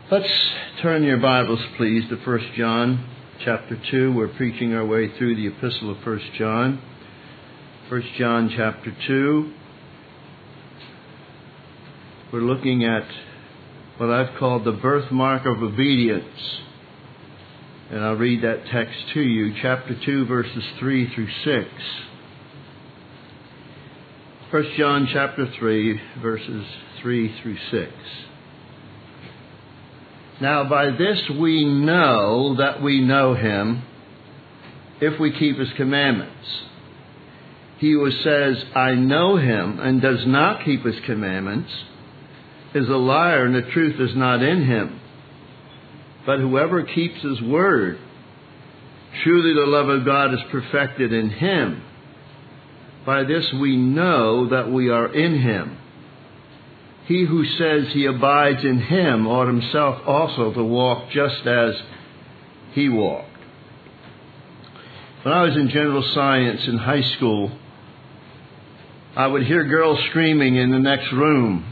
Let's turn your Bibles, please, to 1 John chapter 2. We're preaching our way through the epistle of 1 John. 1 John chapter 2. We're looking at what I've called the birthmark of obedience. And I'll read that text to you, chapter 2, verses 3 through 6. 1 John chapter 3, verses 3 through 6. Now by this we know that we know him, if we keep his commandments. He who says, I know him, and does not keep his commandments, is a liar, and the truth is not in him. But whoever keeps his word, truly the love of God is perfected in him. By this we know that we are in him. He who says he abides in him ought himself also to walk just as he walked. When I was in general science in high school, I would hear girls screaming in the next room.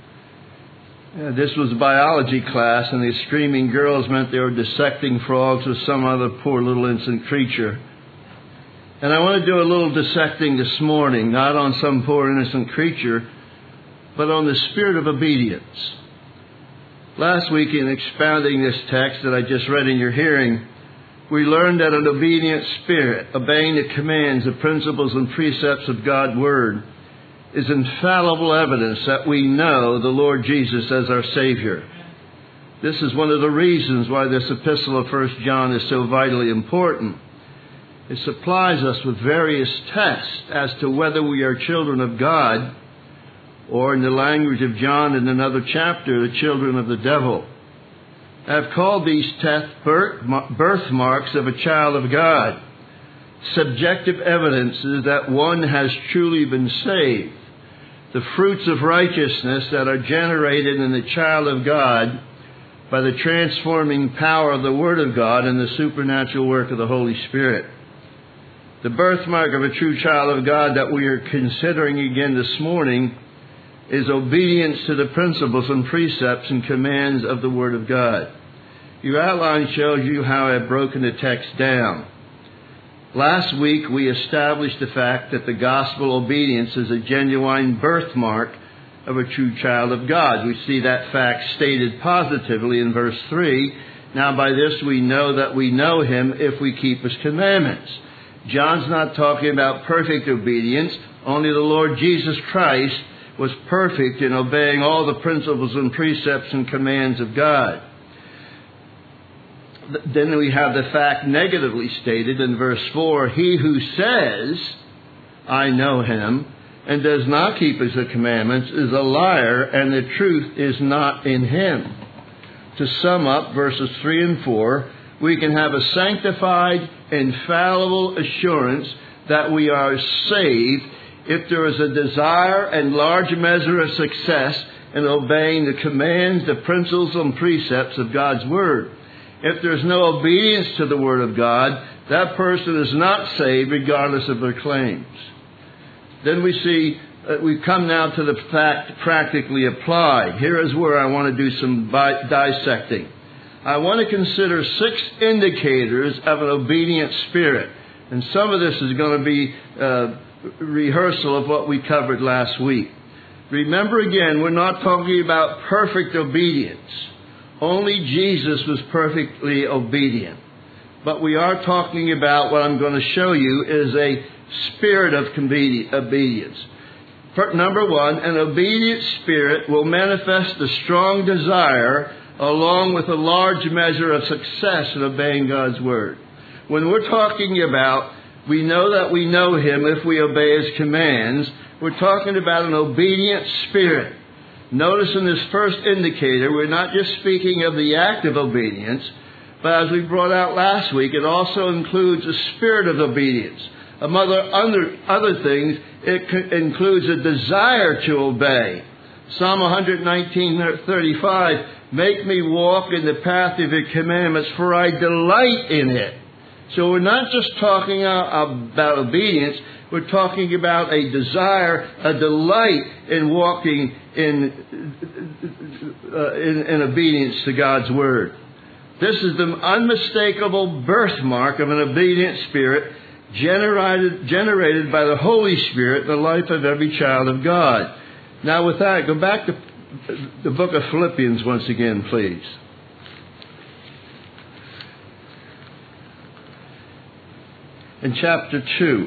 This was a biology class, and these screaming girls meant they were dissecting frogs or some other poor little innocent creature. And I want to do a little dissecting this morning, not on some poor innocent creature, but on the spirit of obedience. Last week, in expounding this text that I just read in your hearing, we learned that an obedient spirit, obeying the commands, the principles and precepts of God's Word, is infallible evidence that we know the Lord Jesus as our Savior. This is one of the reasons why this epistle of 1 John is so vitally important. It supplies us with various tests as to whether we are children of God, or in the language of John in another chapter, the children of the devil. I've called these tests birthmarks of a child of God, subjective evidences that one has truly been saved, the fruits of righteousness that are generated in the child of God by the transforming power of the Word of God and the supernatural work of the Holy Spirit. The birthmark of a true child of God that we are considering again this morning is obedience to the principles and precepts and commands of the Word of God. Your outline shows you how I've broken the text down. Last week we established the fact that the gospel obedience is a genuine birthmark of a true child of God. We see that fact stated positively in verse 3. Now by this we know that we know him if we keep his commandments. John's not talking about perfect obedience. Only the Lord Jesus Christ was perfect in obeying all the principles and precepts and commands of God. Then we have the fact negatively stated in verse 4, he who says, I know him, and does not keep his commandments is a liar, and the truth is not in him. To sum up verses 3 and 4, we can have a sanctified, infallible assurance that we are saved if there is a desire and large measure of success in obeying the commands, the principles and precepts of God's Word. If there's no obedience to the Word of God, that person is not saved regardless of their claims. Then we see that we come now to the fact practically applied. Here is where I want to do some dissecting. I want to consider 6 indicators of an obedient spirit. And some of this is going to be rehearsal of what we covered last week. Remember again, we're not talking about perfect obedience. Only Jesus was perfectly obedient. But we are talking about what I'm going to show you is a spirit of obedience. Number 1, an obedient spirit will manifest a strong desire along with a large measure of success in obeying God's Word. When we're talking about we know that we know him if we obey his commands, we're talking about an obedient spirit. Notice in this first indicator, we're not just speaking of the act of obedience, but as we brought out last week, it also includes a spirit of obedience. Among other things, it includes a desire to obey. Psalm 119:35, make me walk in the path of your commandments, for I delight in it. So we're not just talking about obedience. We're talking about a desire, a delight in walking in obedience to God's Word. This is the unmistakable birthmark of an obedient spirit generated by the Holy Spirit in the life of every child of God. Now with that, go back to the book of Philippians once again, please. In chapter 2.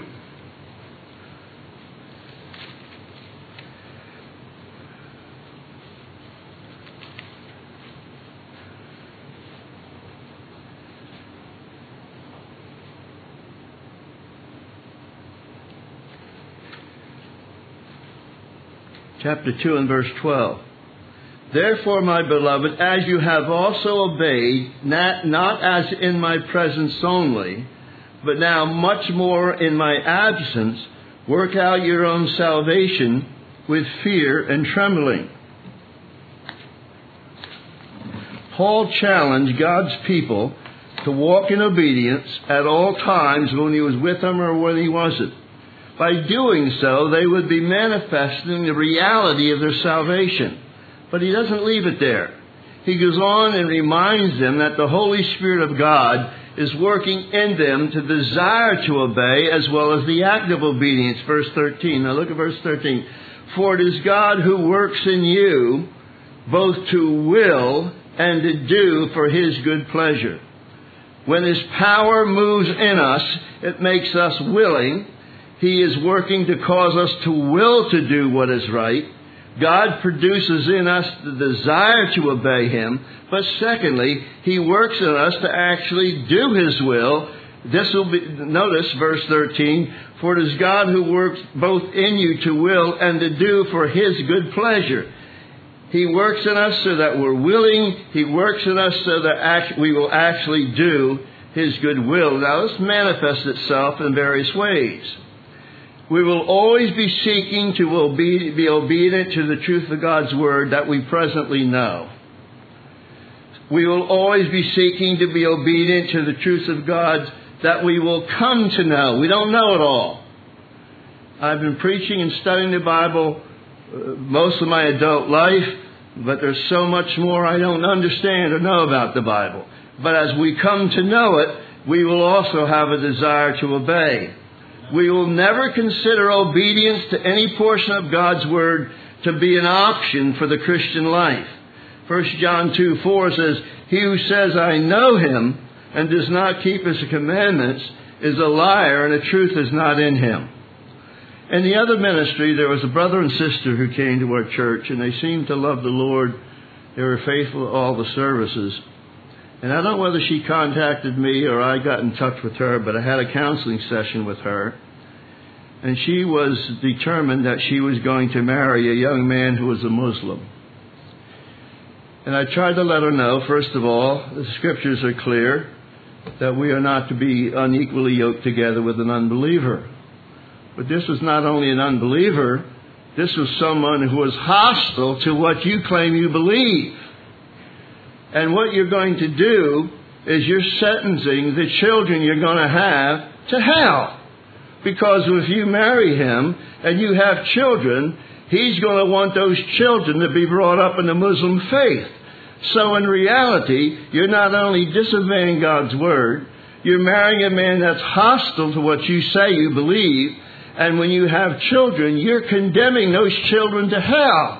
Chapter 2 and verse 12. Therefore, my beloved, as you have also obeyed, not as in my presence only, but now much more in my absence, work out your own salvation with fear and trembling. Paul challenged God's people to walk in obedience at all times when he was with them or when he wasn't. By doing so, they would be manifesting the reality of their salvation. But he doesn't leave it there. He goes on and reminds them that the Holy Spirit of God is working in them to desire to obey as well as the act of obedience. Verse 13. Now look at verse 13. For it is God who works in you both to will and to do for His good pleasure. When His power moves in us, it makes us willing. He is working to cause us to will to do what is right. God produces in us the desire to obey Him. But secondly, He works in us to actually do His will. This will be, notice verse 13, for it is God who works both in you to will and to do for His good pleasure. He works in us so that we're willing. He works in us so that we will actually do His good will. Now this manifests itself in various ways. We will always be seeking to be obedient to the truth of God's Word that we presently know. We will always be seeking to be obedient to the truth of God that we will come to know. We don't know it all. I've been preaching and studying the Bible most of my adult life, but there's so much more I don't understand or know about the Bible. But as we come to know it, we will also have a desire to obey. We will never consider obedience to any portion of God's Word to be an option for the Christian life. 1 John 2:4 says, He who says, I know Him, and does not keep His commandments, is a liar, and the truth is not in him. In the other ministry, there was a brother and sister who came to our church, and they seemed to love the Lord. They were faithful to all the services. And I don't know whether she contacted me or I got in touch with her, but I had a counseling session with her. And she was determined that she was going to marry a young man who was a Muslim. And I tried to let her know, first of all, the Scriptures are clear that we are not to be unequally yoked together with an unbeliever. But this was not only an unbeliever, this was someone who was hostile to what you claim you believe. And what you're going to do is you're sentencing the children you're going to have to hell. Because if you marry him and you have children, he's going to want those children to be brought up in the Muslim faith. So in reality, you're not only disobeying God's Word, you're marrying a man that's hostile to what you say you believe. And when you have children, you're condemning those children to hell.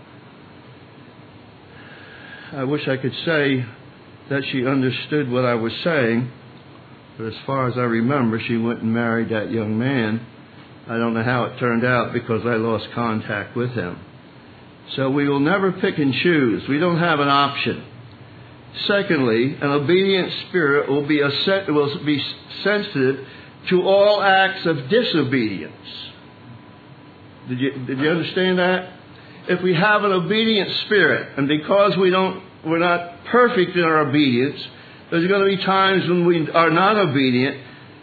I wish I could say that she understood what I was saying, but as far as I remember, she went and married that young man. I don't know how it turned out because I lost contact with him. So we will never pick and choose. We don't have an option. Secondly, an obedient spirit will be sensitive to all acts of disobedience. Did you understand that? If we have an obedient spirit, and because we're not perfect in our obedience, there's going to be times when we are not obedient.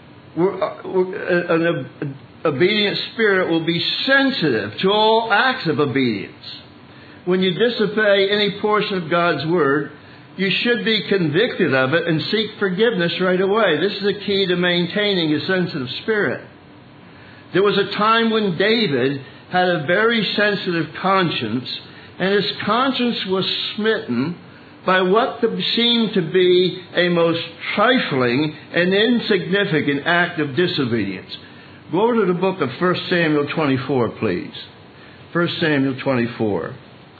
An obedient spirit will be sensitive to all acts of obedience. When you disobey any portion of God's Word, you should be convicted of it and seek forgiveness right away. This is the key to maintaining a sensitive spirit. There was a time when David had a very sensitive conscience, and his conscience was smitten by what seemed to be a most trifling and insignificant act of disobedience. Go over to the book of 1 Samuel 24, please. 1 Samuel 24.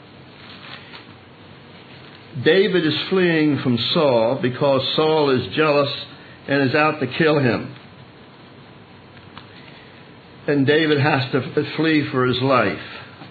David is fleeing from Saul because Saul is jealous and is out to kill him. And David has to flee for his life.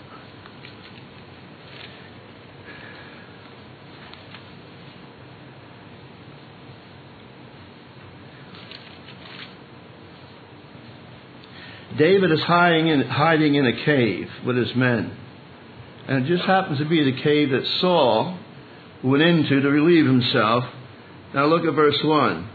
David is hiding in a cave with his men. And it just happens to be the cave that Saul went into to relieve himself. Now look at verse 1.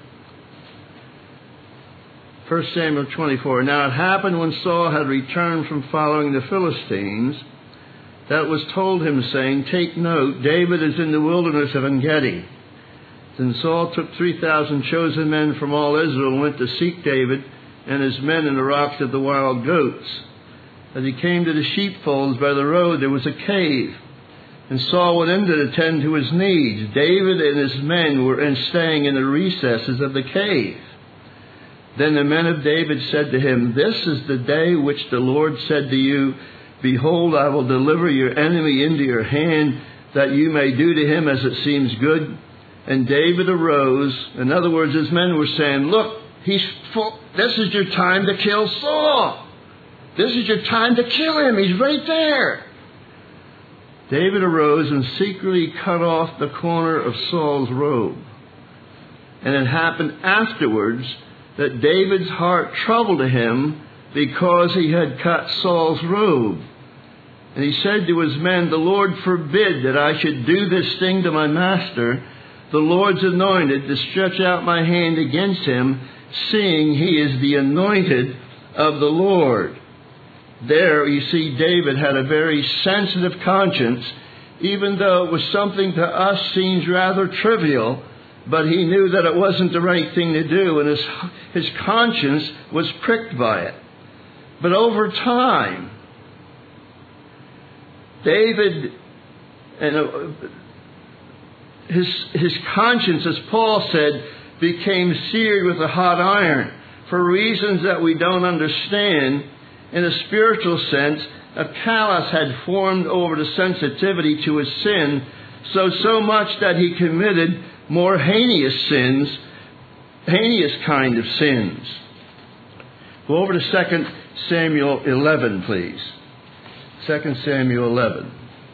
1 Samuel 24. Now it happened when Saul had returned from following the Philistines, that it was told him, saying, Take note, David is in the wilderness of En-gedi. Then Saul took 3,000 chosen men from all Israel and went to seek David and his men in the rocks of the wild goats. As he came to the sheepfolds by the road, there was a cave, and Saul went in to attend to his needs. David and his men were staying in the recesses of the cave. Then the men of David said to him, This is the day which the Lord said to you, Behold, I will deliver your enemy into your hand, that you may do to him as it seems good. And David arose. In other words, his men were saying, Look, this is your time to kill Saul. This is your time to kill him. He's right there. David arose and secretly cut off the corner of Saul's robe. And it happened afterwards that David's heart troubled him because he had cut Saul's robe. And he said to his men, The Lord forbid that I should do this thing to my master, the Lord's anointed, to stretch out my hand against him, seeing he is the anointed of the Lord. There you see David had a very sensitive conscience, even though it was something to us seems rather trivial, but he knew that it wasn't the right thing to do, and his conscience was pricked by it. But over time, David and his conscience, as Paul said, became seared with a hot iron for reasons that we don't understand. In a spiritual sense, a callus had formed over the sensitivity to his sin, so much that he committed more heinous kind of sins. Go over to 2 Samuel 11, please. 2 Samuel 11.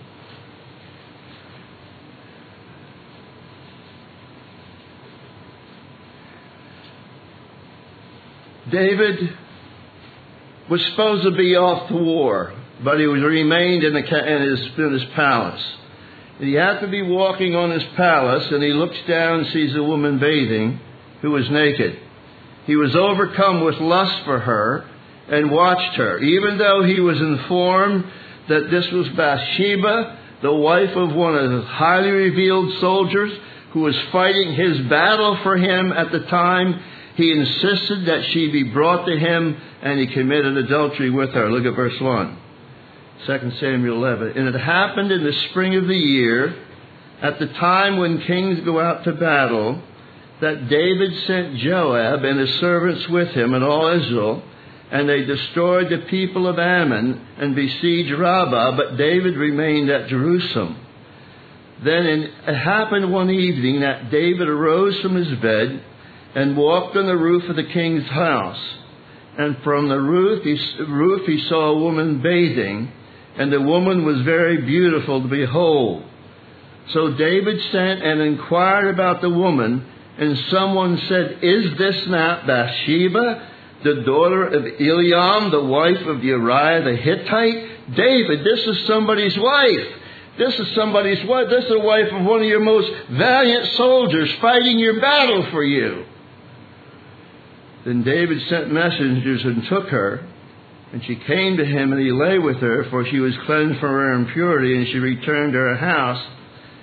David was supposed to be off to war, but he remained in his palace. He had to be walking on his palace, and he looks down and sees a woman bathing who was naked. He was overcome with lust for her and watched her, even though he was informed that this was Bathsheba, the wife of one of the highly revealed soldiers who was fighting his battle for him at the time. He insisted that she be brought to him, and he committed adultery with her. Look at verse 1. 2 Samuel 11. And it happened in the spring of the year, at the time when kings go out to battle, that David sent Joab and his servants with him and all Israel, and they destroyed the people of Ammon and besieged Rabbah, but David remained at Jerusalem. Then it happened one evening that David arose from his bed and walked on the roof of the king's house. And from the roof he saw a woman bathing, and the woman was very beautiful to behold. So David sent and inquired about the woman, and someone said, Is this not Bathsheba, the daughter of Eliam, the wife of Uriah the Hittite? David, this is somebody's wife. This is somebody's wife. This is the wife of one of your most valiant soldiers fighting your battle for you. Then David sent messengers and took her, and she came to him, and he lay with her, for she was cleansed from her impurity, and she returned to her house.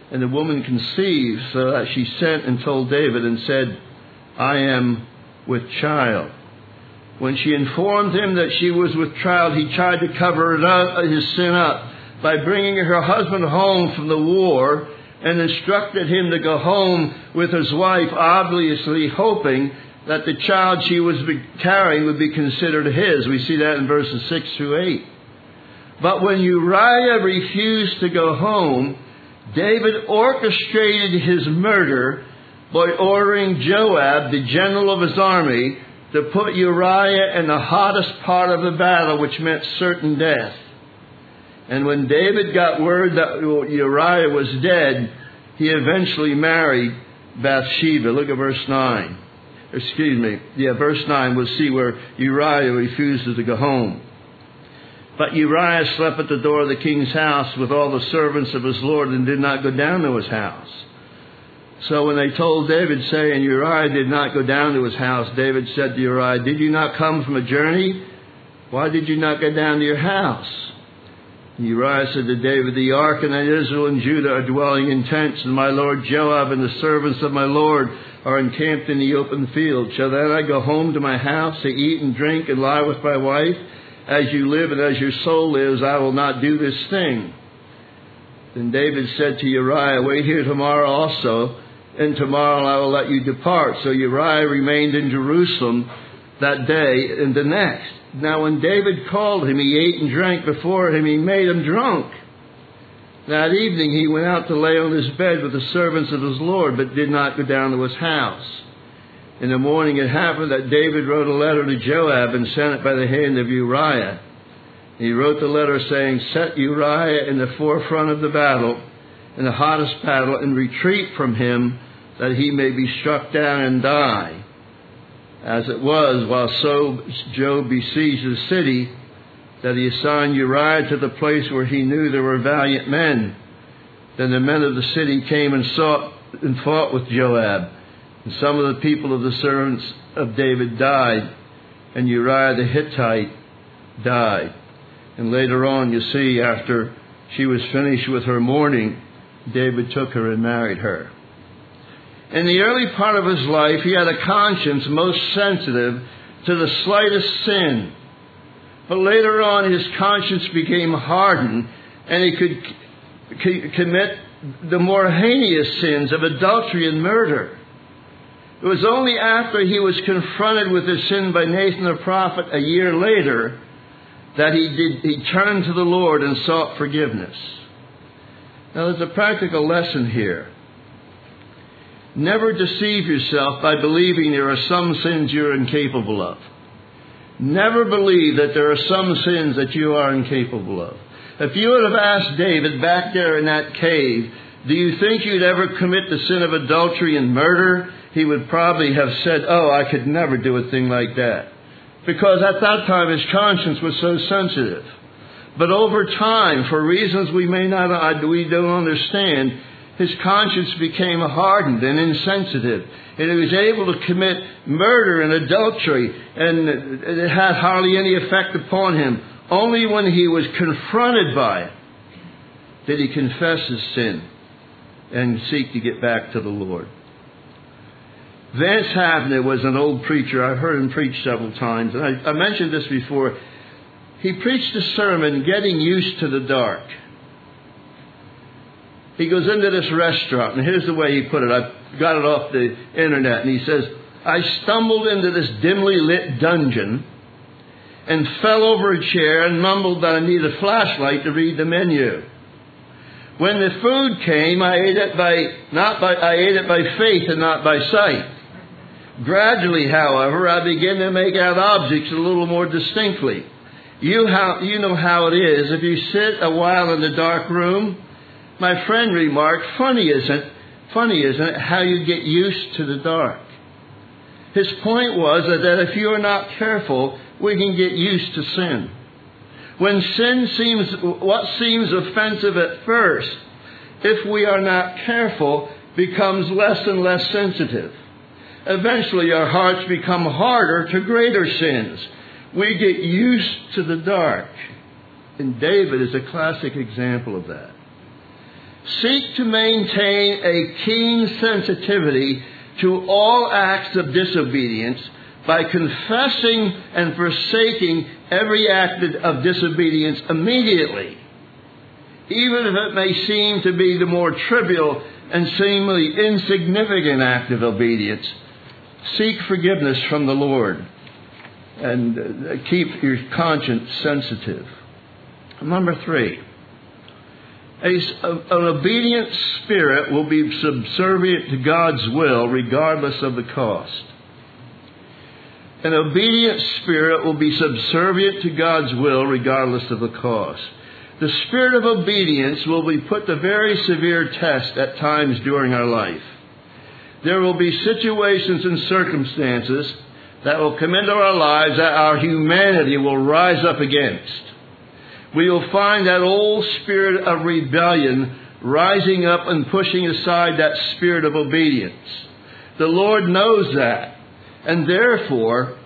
And the woman conceived, so that she sent and told David and said, I am with child. When she informed him that she was with child, he tried to cover his sin up by bringing her husband home from the war and instructed him to go home with his wife, obviously hoping that the child she was carrying would be considered his. We see that in verses 6 through 8. But when Uriah refused to go home, David orchestrated his murder by ordering Joab, the general of his army, to put Uriah in the hottest part of the battle, which meant certain death. And when David got word that Uriah was dead, he eventually married Bathsheba. Look at verse 9. Verse 9. We'll see where Uriah refuses to go home. But Uriah slept at the door of the king's house with all the servants of his lord and did not go down to his house. So when they told David, saying, Uriah did not go down to his house, David said to Uriah, did you not come from a journey? Why did you not go down to your house? And Uriah said to David, the ark and Israel and Judah are dwelling in tents, and my lord Joab and the servants of my lord are encamped in the open field. Shall then I go home to my house to eat and drink and lie with my wife? As you live and as your soul lives, I will not do this thing. Then David said to Uriah, wait here tomorrow also, and tomorrow I will let you depart. So Uriah remained in Jerusalem that day and the next. Now when David called him, he ate and drank before him. He made him drunk. That evening he went out to lay on his bed with the servants of his Lord, but did not go down to his house. In the morning it happened that David wrote a letter to Joab and sent it by the hand of Uriah. He wrote the letter saying, set Uriah in the forefront of the battle, in the hottest battle, and retreat from him, that he may be struck down and die. As it was, while Joab besieged the city, that he assigned Uriah to the place where he knew there were valiant men. Then the men of the city came and fought with Joab. And some of the people of the servants of David died, and Uriah the Hittite died. And later on, you see, after she was finished with her mourning, David took her and married her. In the early part of his life, he had a conscience most sensitive to the slightest sin. But later on, his conscience became hardened, and he could commit the more heinous sins of adultery and murder. It was only after he was confronted with his sin by Nathan the prophet a year later that he turned to the Lord and sought forgiveness. Now, there's a practical lesson here. Never deceive yourself by believing there are some sins you're incapable of. Never believe that there are some sins that you are incapable of. If you would have asked David back there in that cave, do you think you'd ever commit the sin of adultery and murder? He would probably have said, oh, I could never do a thing like that. Because at that time his conscience was so sensitive. But over time, for reasons we don't understand, his conscience became hardened and insensitive. And he was able to commit murder and adultery, and it had hardly any effect upon him. Only when he was confronted by it did he confess his sin and seek to get back to the Lord. Vance Havner was an old preacher. I've heard him preach several times. And I mentioned this before. He preached a sermon, Getting Used to the Dark. He goes into this restaurant, and here's the way he put it. I got it off the internet, and he says, I stumbled into this dimly lit dungeon and fell over a chair and mumbled that I need a flashlight to read the menu. When the food came, I ate it by faith and not by sight. Gradually, however, I began to make out objects a little more distinctly. You know how it is. If you sit a while in the dark room, my friend remarked, funny isn't it, how you get used to the dark? His point was that if you are not careful, we can get used to sin. When sin seems offensive at first, if we are not careful, becomes less and less sensitive. Eventually our hearts become harder to greater sins. We get used to the dark. And David is a classic example of that. Seek to maintain a keen sensitivity to all acts of disobedience by confessing and forsaking every act of disobedience immediately, even if it may seem to be the more trivial and seemingly insignificant act of obedience. Seek forgiveness from the Lord and keep your conscience sensitive. Number 3, an obedient spirit will be subservient to God's will regardless of the cost. An obedient spirit will be subservient to God's will regardless of the cost. The spirit of obedience will be put to very severe test at times during our life. There will be situations and circumstances that will come into our lives that our humanity will rise up against. We will find that old spirit of rebellion rising up and pushing aside that spirit of obedience. The Lord knows that. And therefore,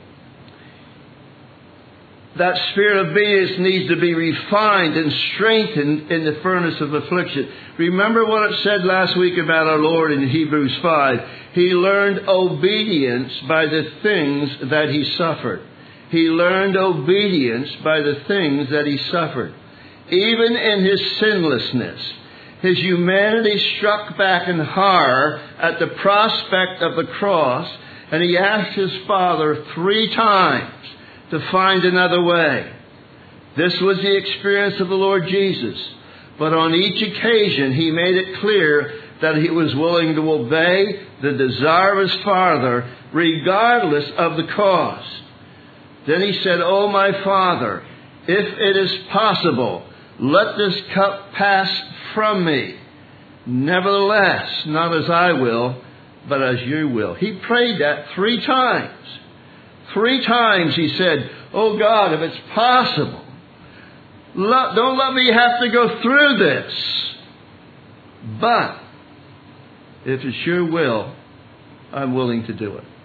that spirit of obedience needs to be refined and strengthened in the furnace of affliction. Remember what it said last week about our Lord in Hebrews 5. He learned obedience by the things that He suffered. He learned obedience by the things that He suffered. Even in His sinlessness, His humanity struck back in horror at the prospect of the cross, and He asked His Father 3 times to find another way. This was the experience of the Lord Jesus. But on each occasion, He made it clear that He was willing to obey the desire of His Father, regardless of the cost. Then He said, "Oh, my Father, if it is possible, let this cup pass from me. Nevertheless, not as I will, but as you will." He prayed that 3 times. 3 times He said, "Oh God, if it's possible, don't let me have to go through this. But if it's your will, I'm willing to do it."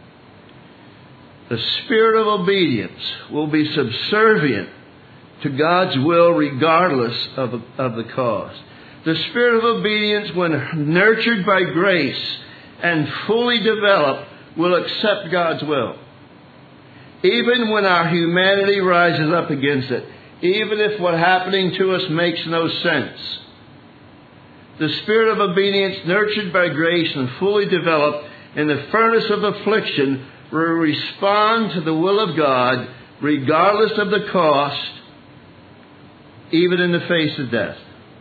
The spirit of obedience will be subservient to God's will regardless of the cost. The spirit of obedience, when nurtured by grace and fully developed, will accept God's will. Even when our humanity rises up against it. Even if what's happening to us makes no sense. The spirit of obedience, nurtured by grace and fully developed in the furnace of affliction, will respond to the will of God regardless of the cost, even in the face of death.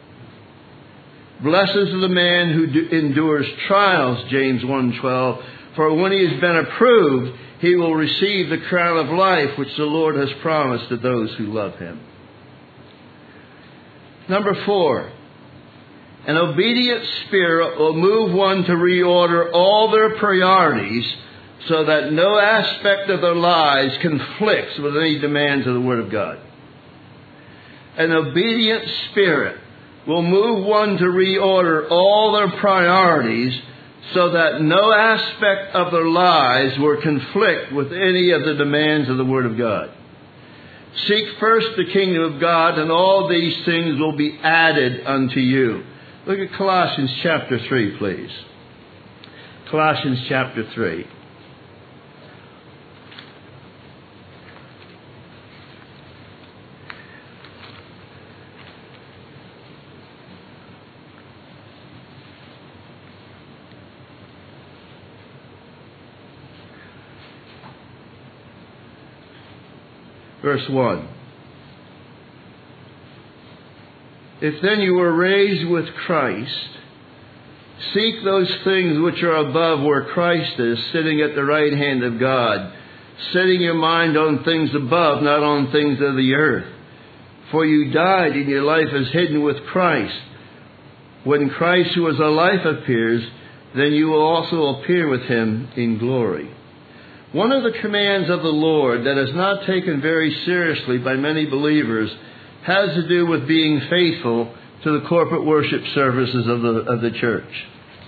Blessed is the man who endures trials, James 1:12, for when he has been approved, he will receive the crown of life which the Lord has promised to those who love Him. Number 4, an obedient spirit will move one to reorder all their priorities so that no aspect of their lives conflicts with any demands of the Word of God. An obedient spirit will move one to reorder all their priorities so that no aspect of their lives will conflict with any of the demands of the Word of God. Seek first the kingdom of God, and all these things will be added unto you. Look at Colossians chapter 3, please. Colossians chapter 3. Verse 1. If then you were raised with Christ, seek those things which are above, where Christ is, sitting at the right hand of God, setting your mind on things above, not on things of the earth. For you died, and your life is hidden with Christ. When Christ, who is our life, appears, then you will also appear with Him in glory. One of the commands of the Lord that is not taken very seriously by many believers has to do with being faithful to the corporate worship services of the church.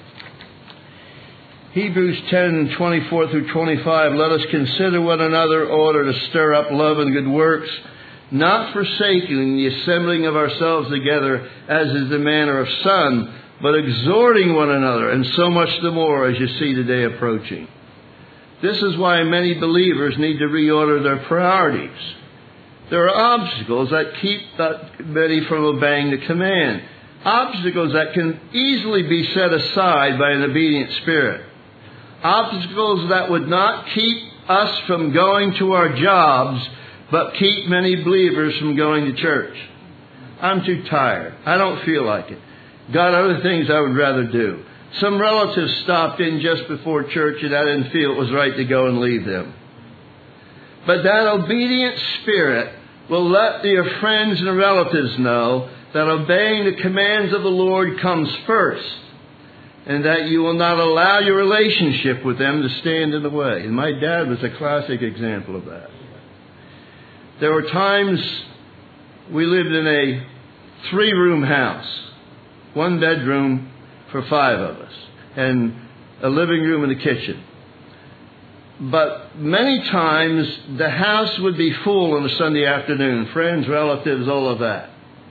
Hebrews 10:24 through 25, let us consider one another in order to stir up love and good works, not forsaking the assembling of ourselves together, as is the manner of some, but exhorting one another, and so much the more as you see the day approaching. This is why many believers need to reorder their priorities. There are obstacles that keep many from obeying the command. Obstacles that can easily be set aside by an obedient spirit. Obstacles that would not keep us from going to our jobs, but keep many believers from going to church. I'm too tired. I don't feel like it. Got other things I would rather do. Some relatives stopped in just before church and I didn't feel it was right to go and leave them. But that obedient spirit will let your friends and relatives know that obeying the commands of the Lord comes first, and that you will not allow your relationship with them to stand in the way. And my dad was a classic example of that. There were times we lived in a 3-room house, 1 bedroom for 5 of us, and a living room and a kitchen. But many times the house would be full on a Sunday afternoon, friends, relatives, all of that.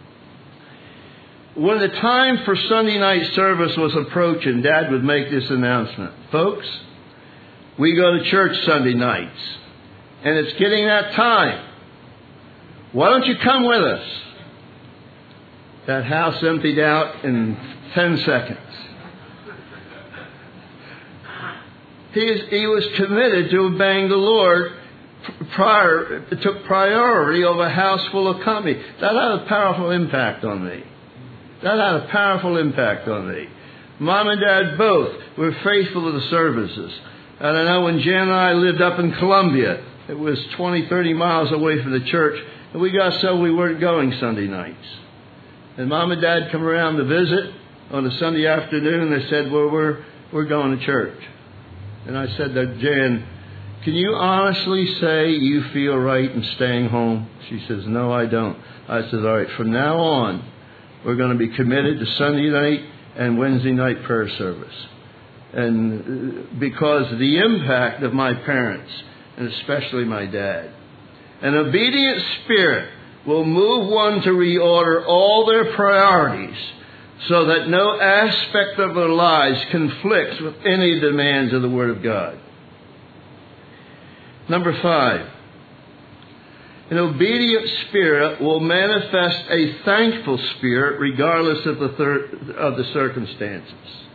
When the time for Sunday night service was approaching, Dad would make this announcement. Folks, we go to church Sunday nights, and it's getting that time. Why don't you come with us? That house emptied out in 10 seconds. He was committed to obeying the Lord it took priority over a house full of company. That had a powerful impact on me. Mom and Dad both were faithful to the services. And I know when Jan and I lived up in Columbia, it was 20, 30 miles away from the church, and we got so we weren't going Sunday nights. And Mom and Dad come around to visit on a Sunday afternoon, and they said, well, we're going to church. And I said to Jan, can you honestly say you feel right in staying home? She says, no, I don't. I said, all right, from now on, we're going to be committed to Sunday night and Wednesday night prayer service. And because of the impact of my parents, and especially my dad. An obedient spirit will move one to reorder all their priorities so that no aspect of their lives conflicts with any demands of the Word of God. Number 5. An obedient spirit will manifest a thankful spirit regardless of the circumstances.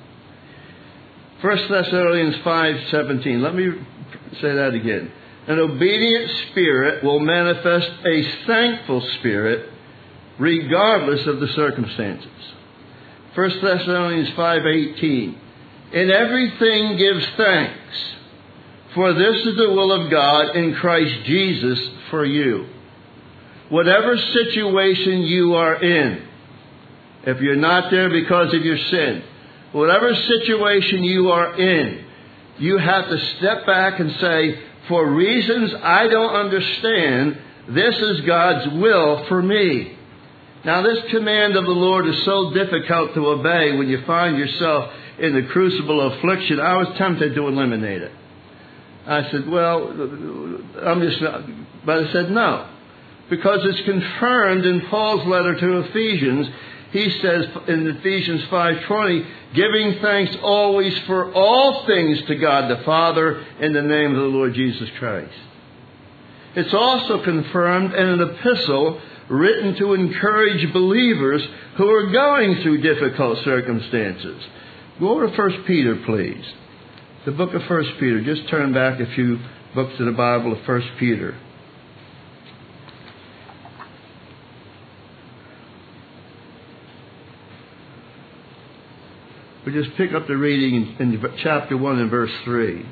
1 Thessalonians 5:17. Let me say that again. An obedient spirit will manifest a thankful spirit regardless of the circumstances. 1 Thessalonians 5:18. In everything give thanks, for this is the will of God in Christ Jesus for you. Whatever situation you are in, if you're not there because of your sin, whatever situation you are in, you have to step back and say, for reasons I don't understand, this is God's will for me. Now, this command of the Lord is so difficult to obey when you find yourself in the crucible of affliction. I was tempted to eliminate it. I said, well, but I said no. Because it's confirmed in Paul's letter to Ephesians. He says in Ephesians 5:20, giving thanks always for all things to God the Father in the name of the Lord Jesus Christ. It's also confirmed in an epistle written to encourage believers who are going through difficult circumstances. Go over to 1 Peter, please. The book of 1 Peter. Just turn back a few books of the Bible to 1 Peter. We just pick up the reading in chapter 1 and verse 3.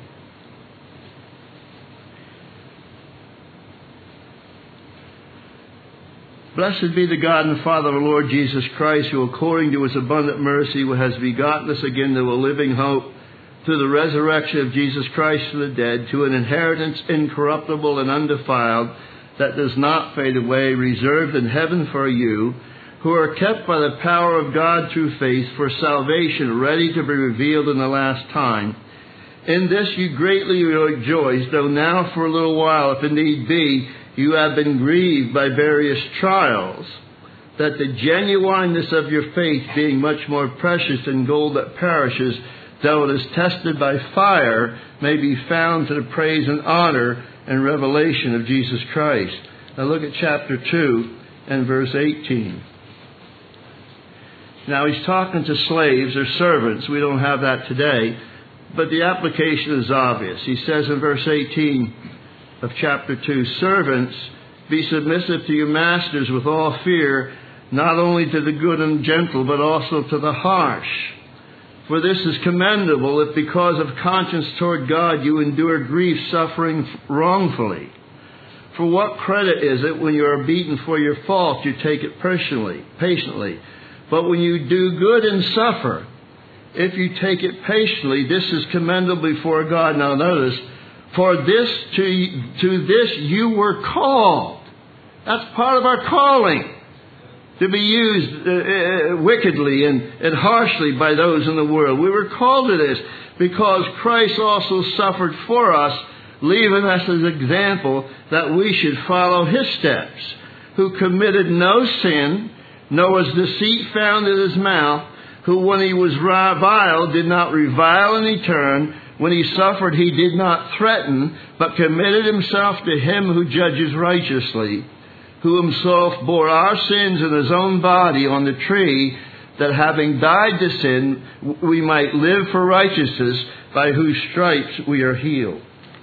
Blessed be the God and Father of our Lord Jesus Christ, who according to His abundant mercy has begotten us again to a living hope through the resurrection of Jesus Christ from the dead, to an inheritance incorruptible and undefiled, that does not fade away, reserved in heaven for you, who are kept by the power of God through faith for salvation, ready to be revealed in the last time. In this you greatly rejoice, though now for a little while, if indeed be, you have been grieved by various trials, that the genuineness of your faith, being much more precious than gold that perishes, though it is tested by fire, may be found to the praise and honor and revelation of Jesus Christ. Now look at chapter 2 and verse 18. Now he's talking to slaves or servants. We don't have that today, but the application is obvious. He says in verse 18 of chapter 2, "Servants, be submissive to your masters with all fear, not only to the good and gentle, but also to the harsh. For this is commendable if because of conscience toward God you endure grief, suffering wrongfully. For what credit is it when you are beaten for your fault, you take it patiently? But when you do good and suffer, if you take it patiently, this is commendable before God." Now notice, for this to this you were called. That's part of our calling. To be used wickedly and harshly by those in the world. We were called to this because Christ also suffered for us, leaving us as an example that we should follow his steps, who committed no sin, nor was deceit found in his mouth, who when he was reviled did not revile in return, when he suffered he did not threaten, but committed himself to him who judges righteously, who himself bore our sins in his own body on the tree, that having died to sin, we might live for righteousness, by whose stripes we are healed.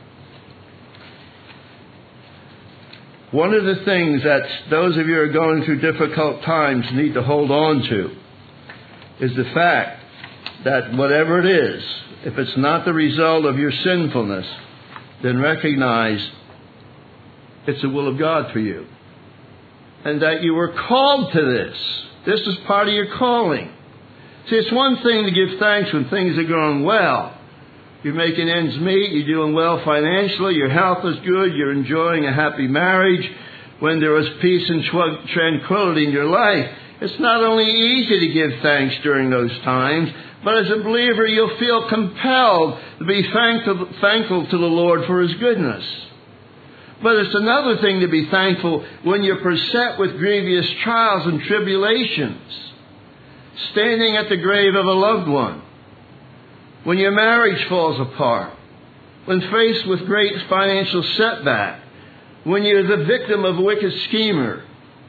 One of the things that those of you who are going through difficult times need to hold on to is the fact that whatever it is, if it's not the result of your sinfulness, then recognize it's the will of God for you. And that you were called to this. This is part of your calling. See, it's one thing to give thanks when things are going well. You're making ends meet, you're doing well financially, your health is good, you're enjoying a happy marriage, when there is peace and tranquility in your life. It's not only easy to give thanks during those times, but as a believer you'll feel compelled to be thankful to the Lord for his goodness. But it's another thing to be thankful when you're beset with grievous trials and tribulations, standing at the grave of a loved one, when your marriage falls apart, when faced with great financial setback, when you're the victim of a wicked schemer.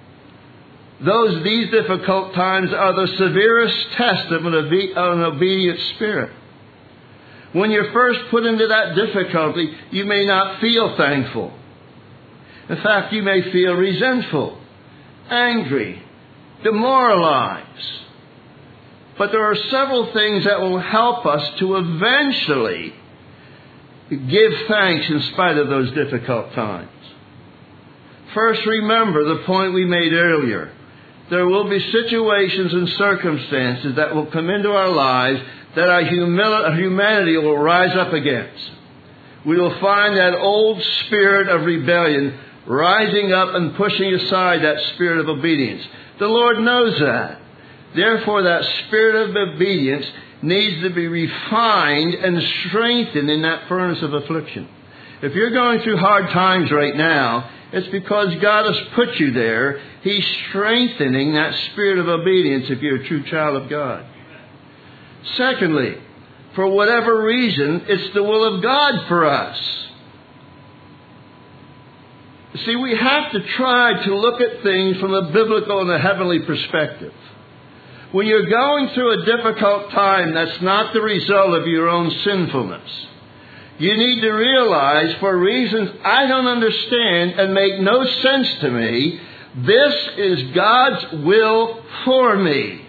These difficult times are the severest test of an obedient spirit. When you're first put into that difficulty, you may not feel thankful. In fact, you may feel resentful, angry, demoralized. But there are several things that will help us to eventually give thanks in spite of those difficult times. First, remember the point we made earlier. There will be situations and circumstances that will come into our lives that our humanity will rise up against. We will find that old spirit of rebellion rising up and pushing aside that spirit of obedience. The Lord knows that. Therefore, that spirit of obedience needs to be refined and strengthened in that furnace of affliction. If you're going through hard times right now, it's because God has put you there. He's strengthening that spirit of obedience if you're a true child of God. Secondly, for whatever reason, it's the will of God for us. See, we have to try to look at things from a biblical and a heavenly perspective. When you're going through a difficult time, that's not the result of your own sinfulness. You need to realize, for reasons I don't understand and make no sense to me, this is God's will for me.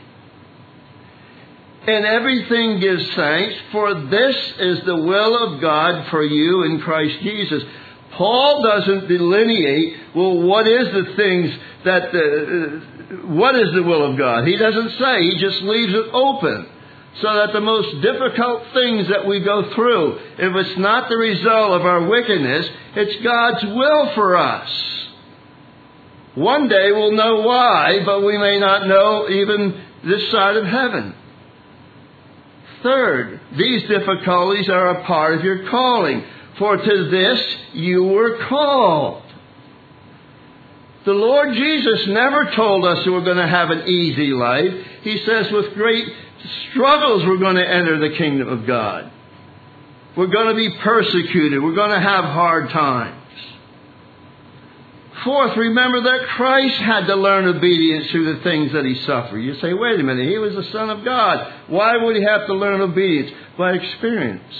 And everything gives thanks, for this is the will of God for you in Christ Jesus. Paul doesn't delineate, well, what is the things that, what is the will of God? He doesn't say. He just leaves it open. So that the most difficult things that we go through, if it's not the result of our wickedness, it's God's will for us. One day we'll know why, but we may not know even this side of heaven. Third, these difficulties are a part of your calling. For to this you were called. The Lord Jesus never told us that we're going to have an easy life. He says with great struggles we're going to enter the kingdom of God. We're going to be persecuted. We're going to have hard times. Fourth, remember that Christ had to learn obedience through the things that He suffered. You say, wait a minute, He was the Son of God. Why would He have to learn obedience? By experience.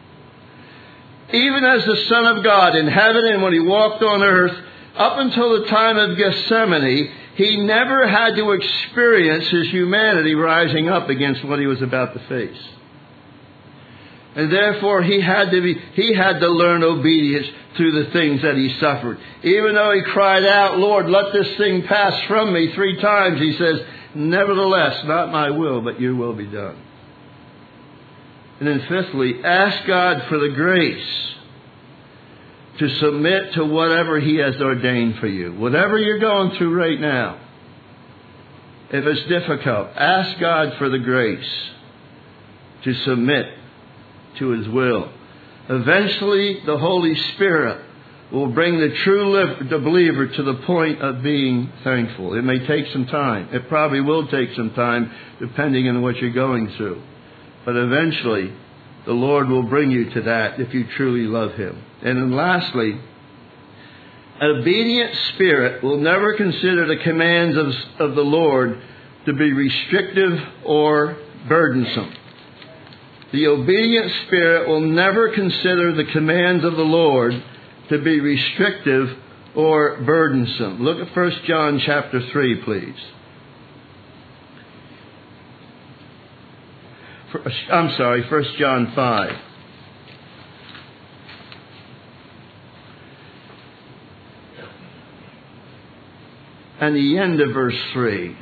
Even as the Son of God in heaven and when He walked on earth, up until the time of Gethsemane, He never had to experience His humanity rising up against what He was about to face. And therefore He had to learn obedience through the things that He suffered. Even though He cried out, Lord, let this thing pass from me 3 times, He says, nevertheless, not my will, but your will be done. And then fifthly, ask God for the grace to submit to whatever He has ordained for you. Whatever you're going through right now, if it's difficult, ask God for the grace to submit to His will. Eventually, the Holy Spirit will bring the true believer to the point of being thankful. It may take some time. It probably will take some time, depending on what you're going through. But eventually, the Lord will bring you to that if you truly love Him. And then lastly, an obedient spirit will never consider the commands of the Lord to be restrictive or burdensome. The obedient spirit will never consider the commands of the Lord to be restrictive or burdensome. Look at 1 John chapter 3, please. I'm sorry, 1 John 5. And the end of verse 3.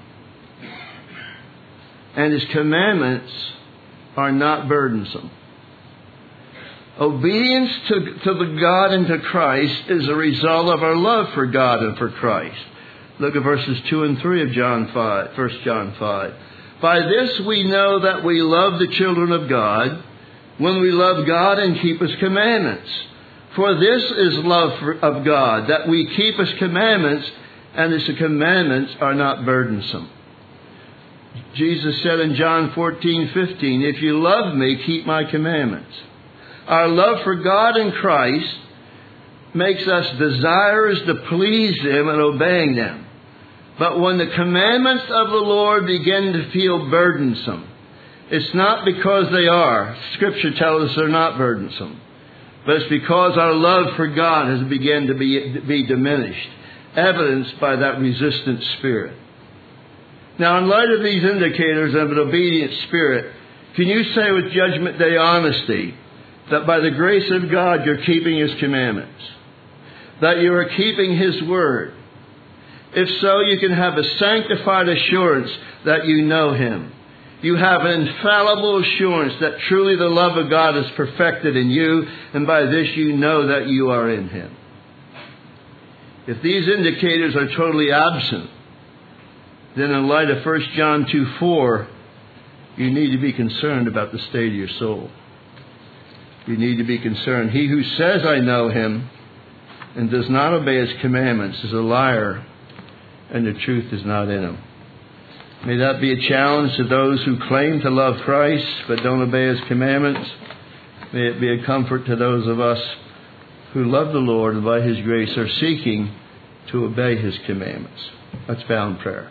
And His commandments are not burdensome. Obedience to the God and to Christ is a result of our love for God and for Christ. Look at verses 2 and 3 of John 5, 1 John 5. By this we know that we love the children of God, when we love God and keep His commandments. For this is love of God, that we keep His commandments, and His commandments are not burdensome. Jesus said in John 14:15, if you love me, keep my commandments. Our love for God and Christ makes us desirous to please Him and obeying them. But when the commandments of the Lord begin to feel burdensome, it's not because they are. Scripture tells us they're not burdensome. But it's because our love for God has begun to be diminished, evidenced by that resistant spirit. Now, in light of these indicators of an obedient spirit, can you say with Judgment Day honesty that by the grace of God you're keeping His commandments? That you are keeping His word? If so, you can have a sanctified assurance that you know Him. You have an infallible assurance that truly the love of God is perfected in you, and by this you know that you are in Him. If these indicators are totally absent, then in light of 1 John 2:4, you need to be concerned about the state of your soul. You need to be concerned. He who says, I know Him, and does not obey His commandments is a liar, and the truth is not in him. May that be a challenge to those who claim to love Christ but don't obey His commandments. May it be a comfort to those of us who love the Lord and by His grace are seeking to obey His commandments. Let's bow in prayer.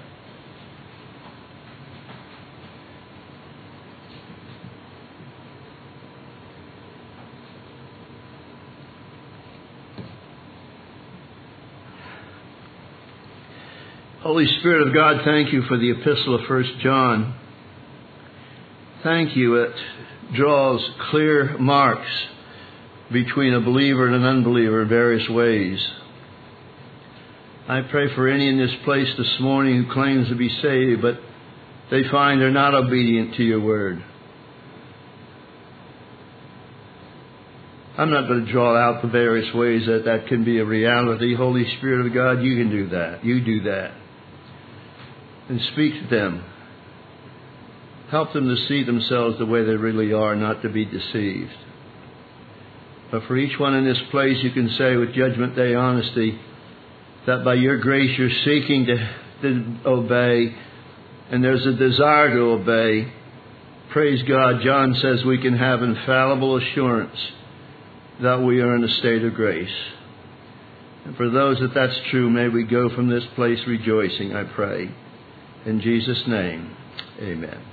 Holy Spirit of God, thank you for the epistle of 1 John. Thank you. It draws clear marks between a believer and an unbeliever in various ways. I pray for any in this place this morning who claims to be saved, but they find they're not obedient to your word. I'm not going to draw out the various ways that can be a reality. Holy Spirit of God, you can do that. You do that. And speak to them. Help them to see themselves the way they really are, not to be deceived. But for each one in this place, you can say with Judgment Day honesty, that by your grace you're seeking to obey, and there's a desire to obey. Praise God, John says we can have infallible assurance that we are in a state of grace. And for those that's true, may we go from this place rejoicing, I pray. In Jesus' name, amen.